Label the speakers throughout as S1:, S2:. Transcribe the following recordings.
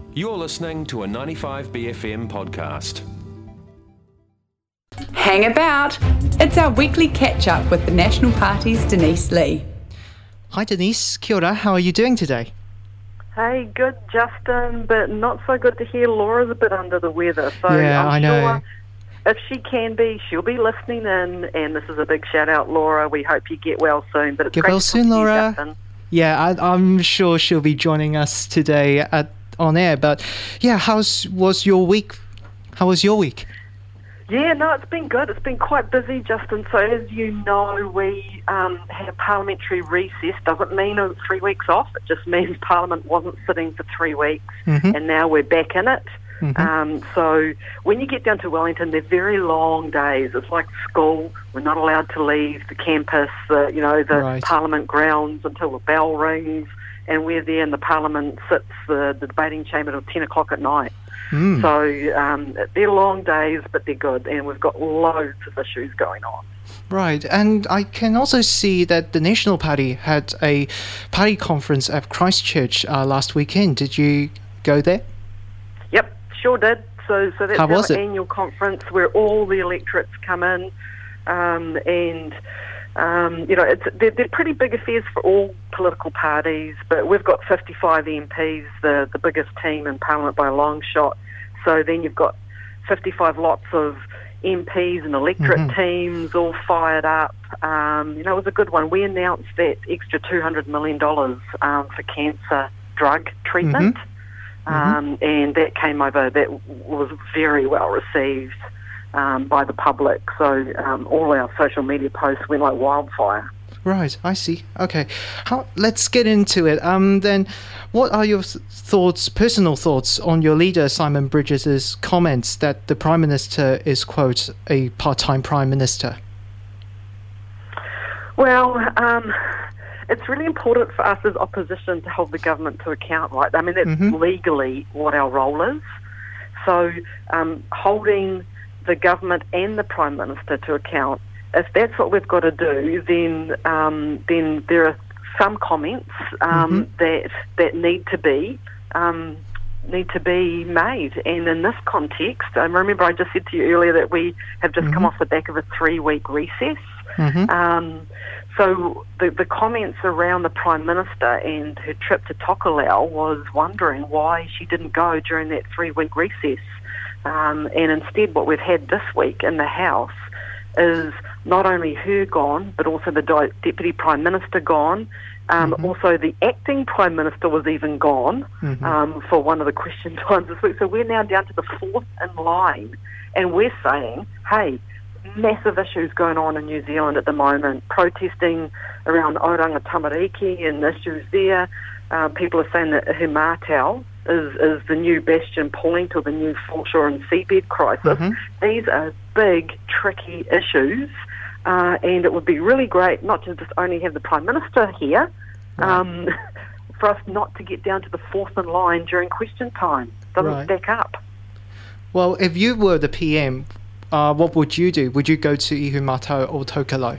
S1: You're listening to a 95BFM podcast.
S2: Hang about. It's our weekly catch-up with the National Party's Denise Lee.
S3: Hi Denise, kia ora, how are you doing today?
S4: Hey, good, Justin, but not so good to hear Laura's a bit under the weather. So
S3: Yeah, I
S4: I'm
S3: know.
S4: sure if she can be, she'll be listening in, and this is a big shout-out, Laura. We hope you get well soon. But it's
S3: Get
S4: great
S3: well
S4: to
S3: soon,
S4: talk to you,
S3: Laura.
S4: Justin.
S3: Yeah, I'm sure she'll be joining us today on air. But yeah, how was your week?
S4: Yeah, no, it's been good. It's been quite busy, Justin. So as you know, we had a parliamentary recess. Doesn't mean 3 weeks off. It just means Parliament wasn't sitting for 3 weeks, and now we're back in it. So when you get down to Wellington, they're very long days. It's like school. We're not allowed to leave the campus, the
S3: Right.
S4: Parliament grounds until the bell rings, and we're there in the Parliament sits, the debating chamber till 10 o'clock at night. So they're long days, but they're good, and we've got loads of issues going on.
S3: Right, and I can also see that the National Party had a party conference at Christchurch last weekend. Did you go there?
S4: Yep, sure did. So that's
S3: How was
S4: our
S3: it?
S4: annual conference where all the electorates come in, and they're pretty big affairs for all political parties. But we've got 55 MPs, the biggest team in Parliament by a long shot. So then you've got 55 lots of MPs and electorate teams all fired up. It was a good one. We announced that extra $200 million for cancer drug treatment. And that came over, that was very well received by the public. So all our social media posts went like wildfire.
S3: Right, I see. Okay, let's get into it. Then, what are your personal thoughts on your leader Simon Bridges' comments that the Prime Minister is, quote, a part-time Prime Minister?
S4: Well, it's really important for us as opposition to hold the government to account, right? I mean, that's legally what our role is. So holding the government and the Prime Minister to account, if that's what we've got to do, then there are some comments that need to be made. And in this context, remember I just said to you earlier that we have just come off the back of a 3-week recess. So the comments around the Prime Minister and her trip to Tokelau was wondering why she didn't go during that 3-week recess. And instead what we've had this week in the House is not only her gone, but also the Deputy Prime Minister gone. Also the Acting Prime Minister was even gone for one of the question times this week. So we're now down to the fourth in line. And we're saying, hey, massive issues going on in New Zealand at the moment, protesting around Oranga Tamariki and issues there. People are saying that Himātao is the new bastion point or the new foreshore and seabed crisis. These are big, tricky issues, and it would be really great not to just only have the Prime Minister here, for us not to get down to the fourth in line during question time. Doesn't stack up.
S3: Well, if you were the PM, what would you do? Would you go to Ihumātao or Tokelau?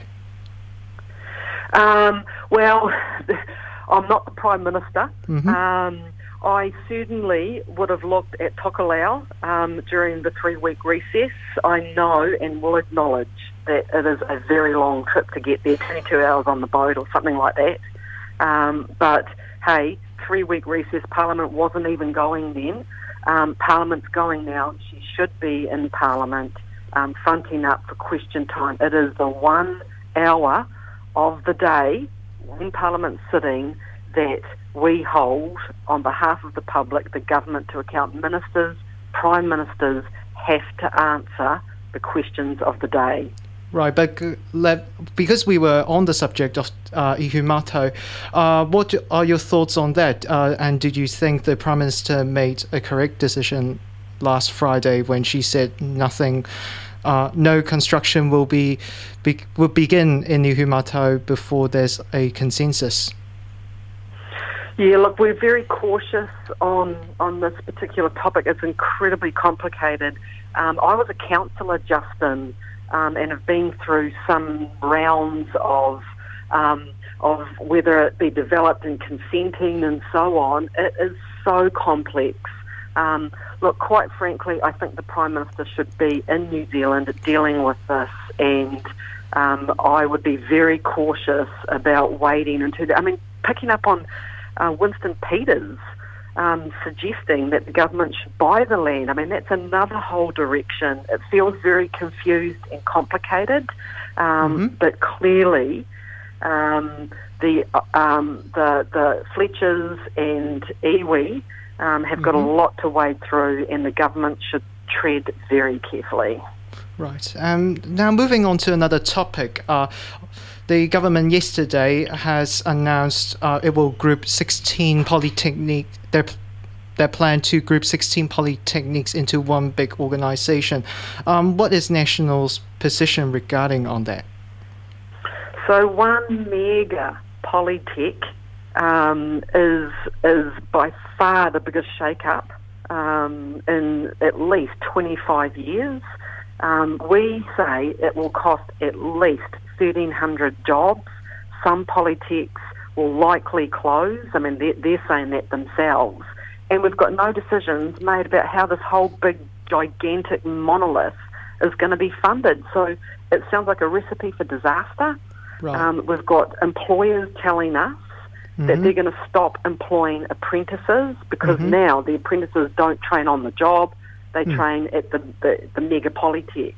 S4: Well, I'm not the Prime Minister. I certainly would have looked at Tokelau during the 3-week recess. I know and will acknowledge that it is a very long trip to get there, 22 hours on the boat or something like that. But, hey, 3-week recess, Parliament wasn't even going then. Parliament's going now. She should be in Parliament fronting up for question time. It is the 1 hour of the day when Parliament's sitting that we hold on behalf of the public, the government to account. Ministers, Prime Ministers have to answer the questions of the day.
S3: Right, but because we were on the subject of Ihumātao, what are your thoughts on that? And did you think the Prime Minister made a correct decision last Friday when she said nothing, no construction will begin in Ihumātao before there's a consensus?
S4: Yeah, look, we're very cautious on this particular topic. It's incredibly complicated. I was a councillor, Justin, and have been through some rounds of whether it be developed and consenting and so on. It is so complex. Look, quite frankly, I think the Prime Minister should be in New Zealand dealing with this, and I would be very cautious about wading into that. I mean, picking up on Winston Peters suggesting that the government should buy the land, I mean, that's another whole direction. It feels very confused and complicated, but clearly the Fletchers and iwi have got a lot to wade through, and the government should tread very carefully.
S3: Right. Now, moving on to another topic. The government yesterday has announced it will group 16 polytechnic. Their plan to group 16 polytechnics into one big organisation. What is National's position regarding on that?
S4: So one mega polytech is by far the biggest shake-up in at least 25 years. We say it will cost at least 1,300 jobs. Some polytechs will likely close. I mean, they're saying that themselves. And we've got no decisions made about how this whole big, gigantic monolith is going to be funded. So it sounds like a recipe for disaster. Right. We've got employers telling us that they're going to stop employing apprentices because now the apprentices don't train on the job. They train at the mega polytech.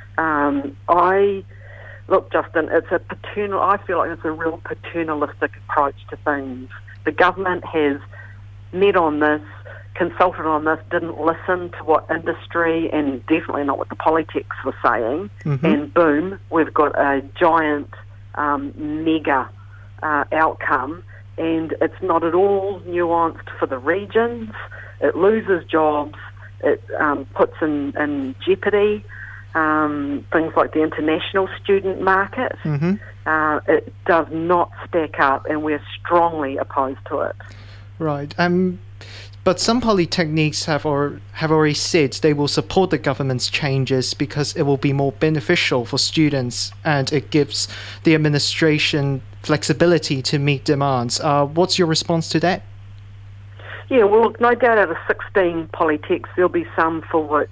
S4: Look, Justin, I feel like it's a real paternalistic approach to things. The government has met on this, consulted on this, didn't listen to what industry and definitely not what the polytechs were saying, and boom, we've got a giant mega outcome, and it's not at all nuanced for the regions. It loses jobs. It puts in jeopardy things like the international student market. It does not stack up, and we're strongly opposed to it.
S3: Right. But some polytechnics have already said they will support the government's changes because it will be more beneficial for students and it gives the administration flexibility to meet demands. What's your response to that?
S4: Yeah, well, no doubt out of 16 polytechs, there'll be some for which,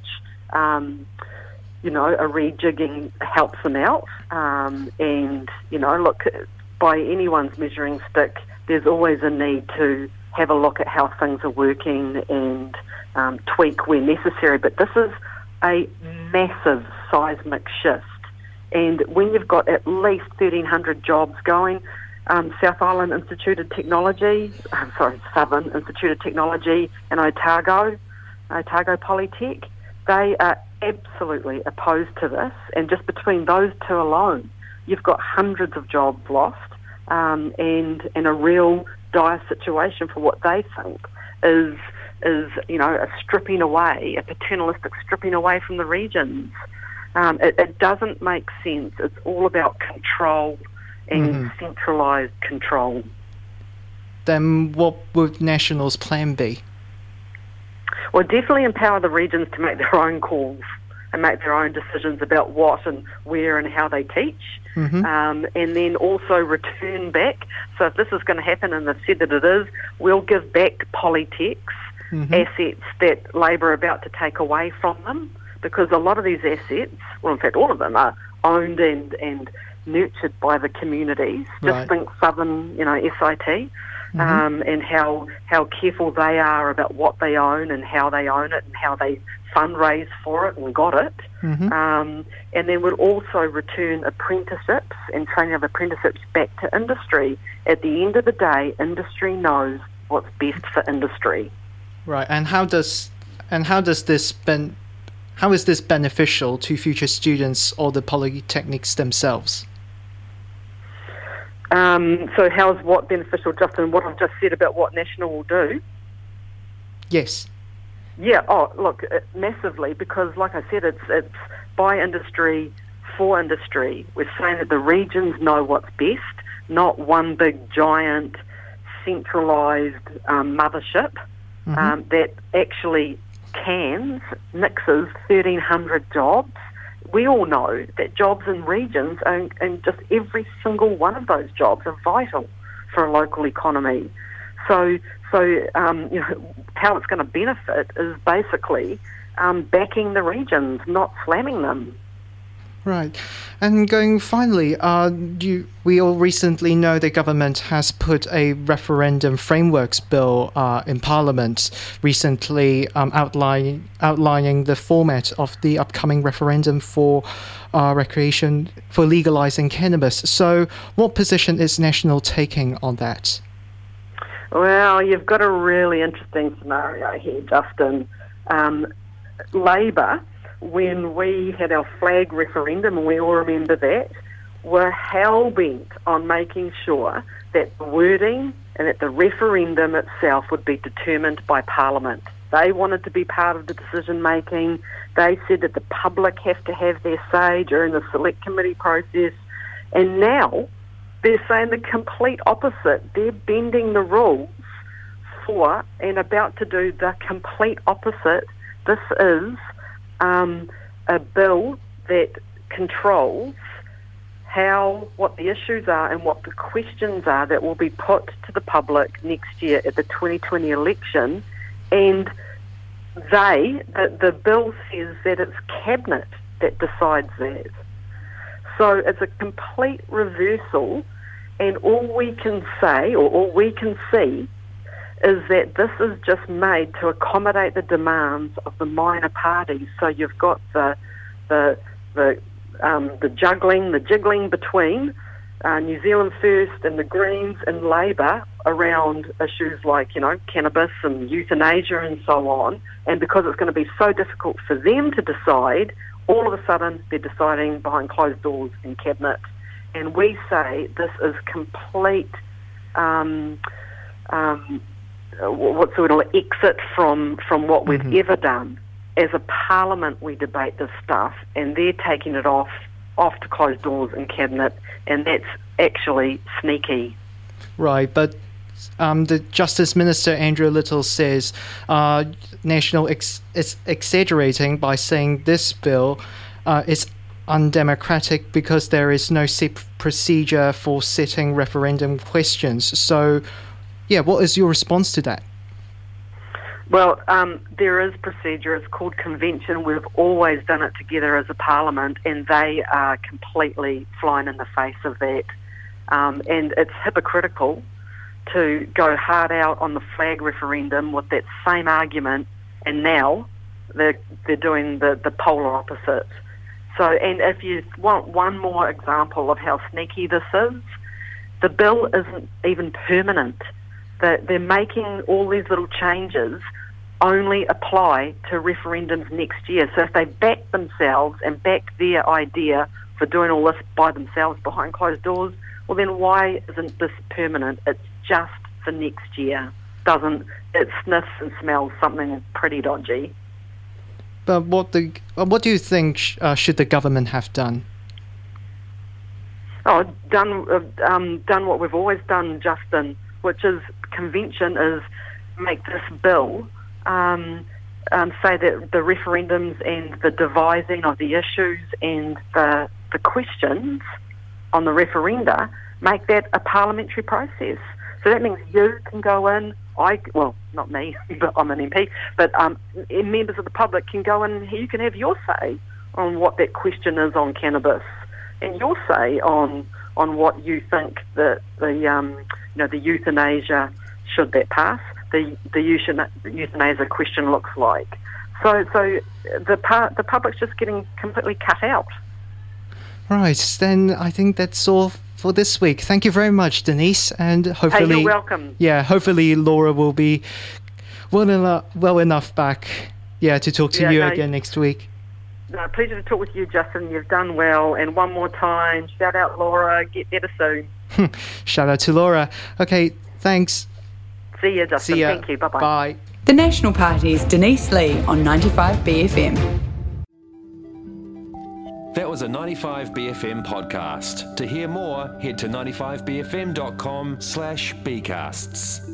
S4: a rejigging helps them out. And, look, by anyone's measuring stick, there's always a need to have a look at how things are working and tweak where necessary. But this is a massive seismic shift. And when you've got at least 1,300 jobs going, Southern Institute of Technology and Otago Polytech, they are absolutely opposed to this. And just between those two alone, you've got hundreds of jobs lost and a real dire situation for what they think is a stripping away, a paternalistic stripping away from the regions. It doesn't make sense. It's all about control and centralised control.
S3: Then what would National's plan be?
S4: Well, definitely empower the regions to make their own calls and make their own decisions about what and where and how they teach. And then also return back. So if this is going to happen, and they've said that it is, we'll give back polytechs assets that Labor are about to take away from them, because a lot of these assets, well, in fact, all of them are owned and nurtured by the communities. Just think Southern, SIT, and how careful they are about what they own and how they own it and how they fundraise for it and got it. And then we'll also return apprenticeships and training of apprenticeships back to industry. At the end of the day, industry knows what's best for industry.
S3: Right. And how is this beneficial to future students or the polytechnics themselves?
S4: So how's what beneficial, Justin? What I've just said about what National will do?
S3: Yes.
S4: Yeah, look, massively, because like I said, it's by industry, for industry. We're saying that the regions know what's best, not one big, giant, centralised mothership that actually nixes 1,300 jobs. We all know that jobs in regions, and just every single one of those jobs are vital for a local economy. So So how it's going to benefit is basically backing the regions, not slamming them.
S3: Right. And going finally, we all recently know the government has put a referendum frameworks bill in Parliament recently, outlining the format of the upcoming referendum for recreation, for legalising cannabis. So what position is National taking on that?
S4: Well, you've got a really interesting scenario here, Justin. Labor, when we had our flag referendum, and we all remember that, were hell-bent on making sure that the wording and that the referendum itself would be determined by Parliament. They wanted to be part of the decision-making. They said that the public have to have their say during the select committee process. And now they're saying the complete opposite. They're bending the rules for and about to do the complete opposite. This is a bill that controls what the issues are and what the questions are that will be put to the public next year at the 2020 election. And the bill says that it's Cabinet that decides that. So it's a complete reversal, and all we can say, or all we can see, is that this is just made to accommodate the demands of the minor parties. So you've got the jiggling between New Zealand First and the Greens and Labor around issues like, cannabis and euthanasia and so on. And because it's going to be so difficult for them to decide, all of a sudden they're deciding behind closed doors in Cabinet. And we say this is complete what sort of exit from what we've ever done. As a parliament, we debate this stuff, and they're taking it off to closed doors in Cabinet, and that's actually sneaky.
S3: Right, but the Justice Minister, Andrew Little, says National is exaggerating by saying this bill is undemocratic because there is no set procedure for setting referendum questions. So, what is your response to that?
S4: Well, there is procedure. It's called convention. We've always done it together as a parliament, and they are completely flying in the face of that. And it's hypocritical to go hard out on the flag referendum with that same argument, and now they're doing the polar opposite. So, and if you want one more example of how sneaky this is, the bill isn't even permanent. They're making all these little changes only apply to referendums next year. So if they back themselves and back their idea for doing all this by themselves behind closed doors, well then why isn't this permanent? It's just for next year. It sniffs and smells something pretty dodgy.
S3: But what do you think should the government have done?
S4: Done what we've always done, Justin, which is convention is make this bill say that the referendums and the devising of the issues and the questions on the referenda, make that a parliamentary process. So that means you can go in, not me, but I'm an MP, but members of the public can go in, you can have your say on what that question is on cannabis and your say on what you think that the euthanasia, should that pass, the euthanasia question looks like. So the public's just getting completely cut out.
S3: Right, then I think that's all for this week. Thank you very much, Denise, and hopefully...
S4: Hey, you're welcome.
S3: Yeah, hopefully Laura will be well enough back, to talk to you again next week.
S4: No, pleasure to talk with you, Justin. You've done well. And one more time, shout out Laura. Get better soon.
S3: Shout out to Laura. Okay, thanks.
S4: See you, Justin.
S3: See ya.
S4: Thank you. Bye-bye.
S3: Bye.
S2: The National Party's Denise Lee on 95BFM.
S1: That was a 95BFM podcast. To hear more, head to 95bfm.com/bcasts.